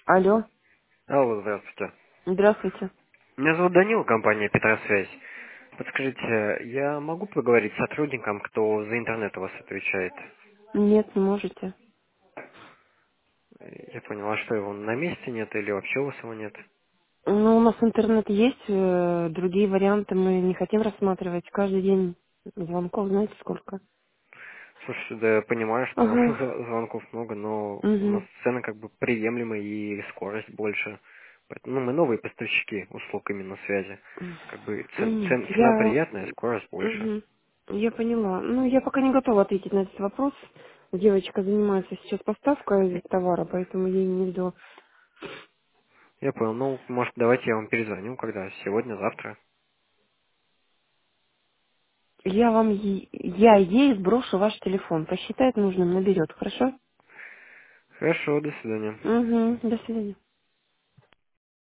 Алло, Алло, здравствуйте. здравствуйте. Меня зовут Данил, компания Петросвязь. Подскажите, я могу поговорить с сотрудником, кто за интернет у вас отвечает? Нет, не можете. Я понял, а что, его на месте нет или вообще у вас его нет? Ну, у нас интернет есть, другие варианты мы не хотим рассматривать. Каждый день звонков, знаете сколько? Слушайте, да я понимаю, что Ага. звонков много, но у нас Угу. цены как бы приемлемые и скорость больше. Поэтому, ну, мы новые поставщики услуг именно связи. Как бы Нет, цена я... приятная, скорость больше. Угу. Я поняла. Ну, я пока не готова ответить на этот вопрос. Девочка занимается сейчас поставкой товара, поэтому я не веду. Я понял, ну, может, давайте я вам перезвоню, когда? Сегодня, завтра? Я вам... Я ей сброшу ваш телефон. Посчитает нужным, наберет, хорошо? Хорошо, до свидания. Угу. До свидания.